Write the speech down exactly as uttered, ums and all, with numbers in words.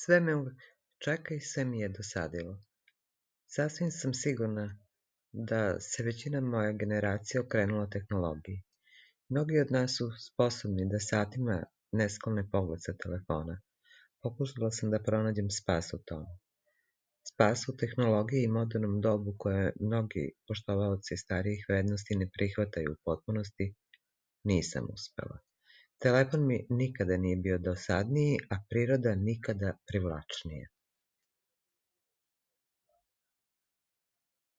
Sve me uvek čeka i sve mi je dosadilo. Sasvim sam sigurna da se većina moje generacije okrenula tehnologiji. Mnogi od nas su sposobni da satima ne sklone pogled sa telefona. Pokušala sam da pronađem spas u tome. Spas u tehnologiji i modernom dobu koje mnogi poštovaoci starijih vrednosti ne prihvataju u potpunosti, nisam uspela. Telefon mi nikada nije bio dosadniji, a priroda nikada privlačnija.